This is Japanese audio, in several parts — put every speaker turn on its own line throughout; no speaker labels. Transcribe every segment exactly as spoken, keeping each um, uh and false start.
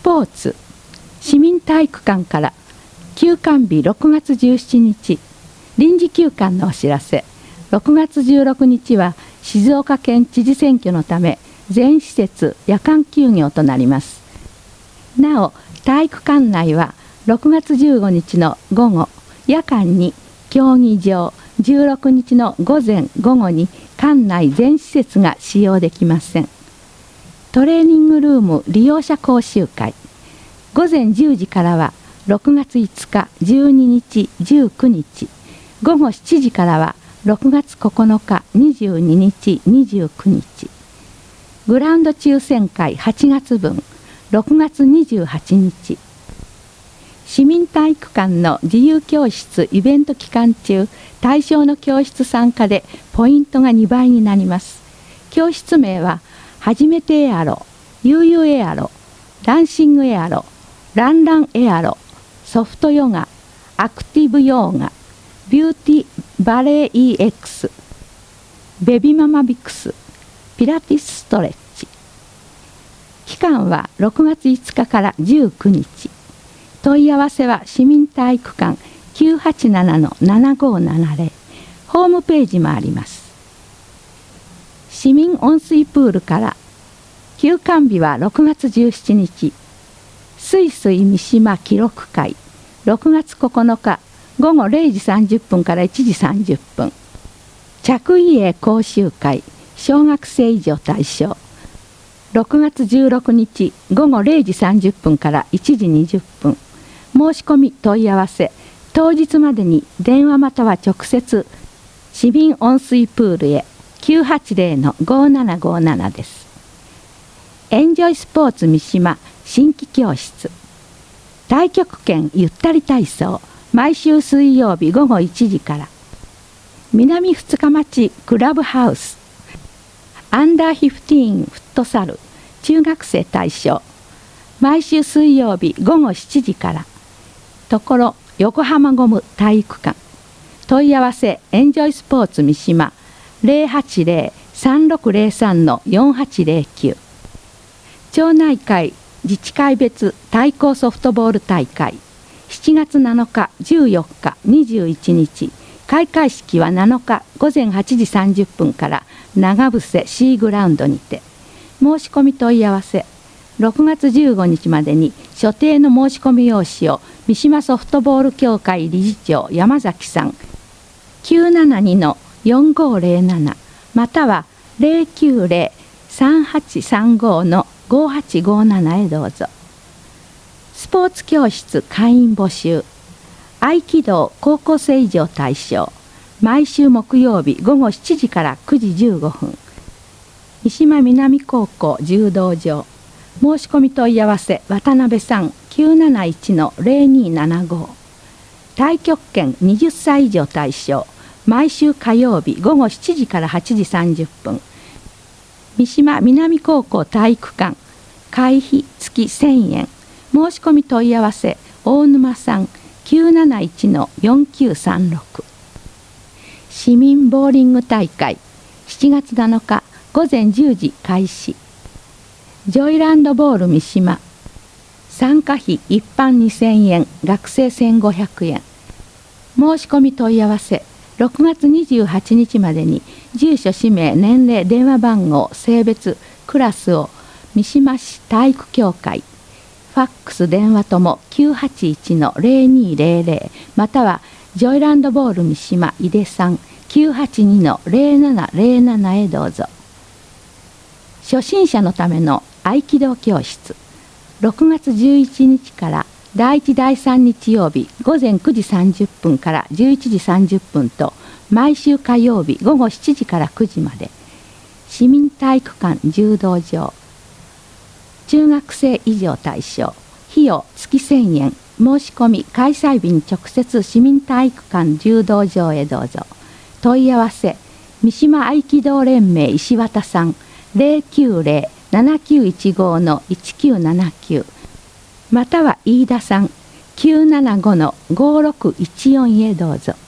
ポーツ市民体育館から休館日ろくがつじゅうしちにち臨時休館のお知らせ。ろくがつじゅうろくにちは静岡県知事選挙のため全施設夜間休業となります。なお体育館内はろくがつじゅうごにちの午後夜間に競技場、じゅうろくにちの午前午後に館内全施設が使用できません。トレーニングルーム利用者講習会、午前じゅうじからはろくがついつか、じゅうににち、じゅうくにち、午後しちじからはろくがつここのか、にじゅうににち、にじゅうくにち、グランド抽選会はちがつぶん、ろくがつにじゅうはちにち、市民体育館の自由教室イベント期間中、対象の教室参加でポイントがにばいになります。教室名は、はじめてエアロ、ゆうゆうエアロ、ダンシングエアロ、ランランエアロ、ソフトヨガ、アクティブヨーガ、ビューティバレー イーエックス、ベビママビクス、ピラティスストレッチ。期間はろくがついつかからじゅうくにち。問い合わせは市民体育館 きゅうはちななのななごーななぜろ。ホームページもあります。市民温水プールから休館日はろくがつじゅうしちにち。すいすい三島記録会ろくがつここのか午後れいじさんじゅっぷんからいちじさんじゅっぷん。着衣泳講習会小学生以上対象ろくがつじゅうろくにち午後れいじさんじゅっぷんからいちじにじゅっぷん。申し込み問い合わせ当日までに電話または直接市民温水プールへ きゅうはちぜろのごーななごーなな です。エンジョイスポーツ三島新規教室、太極拳ゆったり体操毎週水曜日午後いちじから、南二日町クラブハウスアンダーじゅうごフットサル中学生対象毎週水曜日午後しちじから、ところ横浜ゴム体育館。問い合わせエンジョイスポーツ三島 ゼロはちゼロ さんろくゼロさん よんはちゼロきゅう。町内会自治会別対抗ソフトボール大会しちがつなのか、じゅうよっか、にじゅういちにち。開会式はなのかごぜんはちじさんじゅっぷんから長伏シーグラウンドにて。申し込み問い合わせろくがつじゅうごにちまでに所定の申し込み用紙を三島ソフトボール協会理事長山崎さん きゅうななにのよんごーぜろなな または ゼロきゅうゼロ さんはちさんごのごはちごーなな へどうぞ。スポーツ教室会員募集、合気道高校生以上対象毎週木曜日午後しちじからくじじゅうごふん。三島南高校柔道場。申し込み問い合わせ渡辺さん きゅうなないちのぜろにーななご。太極拳はたち以上対象毎週火曜日午後しちじからはちじさんじゅっぷん。三島南高校体育館会費付せんえん。申し込み問い合わせ大沼さん きゅうなないちのよんきゅうさんろく。市民ボーリング大会しちがつなのかごぜんじゅうじ開始。ジョイランドボール三島。参加費一般にせんえん、学生せんごひゃくえん。申し込み問い合わせろくがつにじゅうはちにちまでに住所氏名年齢電話番号性別クラスを三島市体育協会ファックス電話ともきゅうはちいちのぜろにーぜろぜろまたはジョイランドボール三島井出さん きゅうはちにのぜろななぜろなな へどうぞ。初心者のための合気道教室ろくがつじゅういちにちからだいいちだいさん日曜日ごぜんくじさんじゅっぷんからじゅういちじさんじゅっぷんと毎週火曜日午後しちじからくじまで。市民体育館柔道場。中学生以上対象費用月せんえん。申し込み開催日に直接市民体育館柔道場へどうぞ。問い合わせ三島合気道連盟石渡さんゼロきゅうゼロ ななきゅういちごのいちきゅうななきゅうまたは飯田さん きゅうななごのごろくいちよん へどうぞ。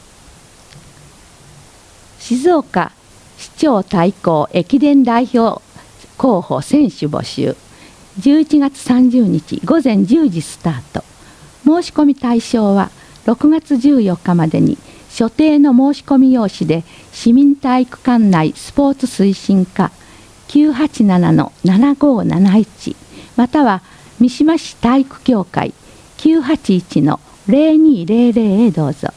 静岡市長対抗駅伝代表候補選手募集。 じゅういちがつさんじゅうにちごぜんじゅうじスタート。申し込み対象はろくがつじゅうよっかまでに所定の申し込み用紙で市民体育館内スポーツ推進課 きゅうはちななのななごーなないち または三島市体育協会 きゅうはちいちのぜろにーぜろぜろ へどうぞ。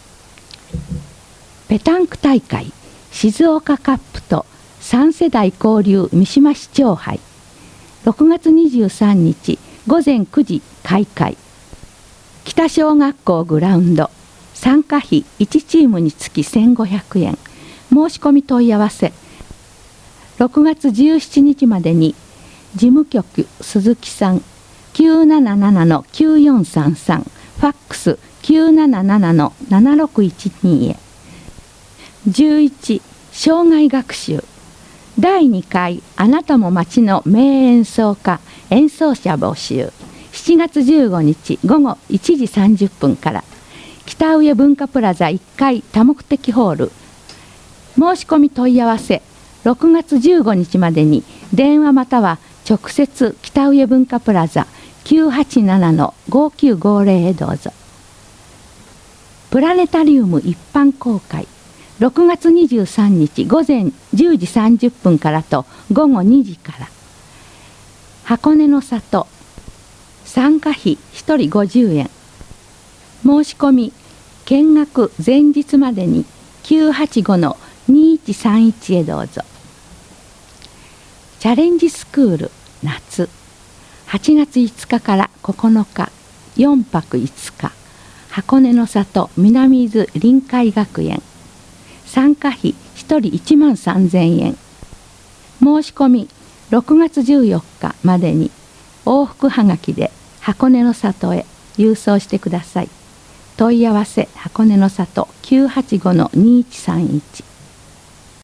ペタンク大会静岡カップとさん世代交流三島市長杯ろくがつにじゅうさんにちごぜんくじ開会。北小学校グラウンド参加費いちチームにつきせんごひゃくえん。申し込み問い合わせろくがつじゅうしちにちまでに事務局鈴木さん きゅうななななのきゅうよんさんさん ファックス きゅうななななのななろくいちに へ。じゅういち生涯学習だいにかいあなたも町の名演奏家演奏者募集しちがつじゅうごにちごごいちじさんじゅっぷんから北上文化プラザいっかい多目的ホール。申し込み問い合わせろくがつじゅうごにちまでに電話または直接北上文化プラザ きゅうはちななのごきゅうごぜろ へどうぞ。プラネタリウム一般公開ろくがつにじゅうさんにちごぜんじゅうじさんじゅっぷんからとごごにじから。箱根の里参加費ひとりごじゅうえん。申し込み見学前日までにきゅうはちごのにいちさんいちへどうぞ。チャレンジスクール夏はちがついつかからここのかよんぱくいつか箱根の里南伊豆臨海学園。参加費ひとりいちまんさんぜんえん。申し込みろくがつじゅうよっかまでに往復はがきで箱根の里へ郵送してください。問い合わせ箱根の里 きゅうはちごのにいちさんいち。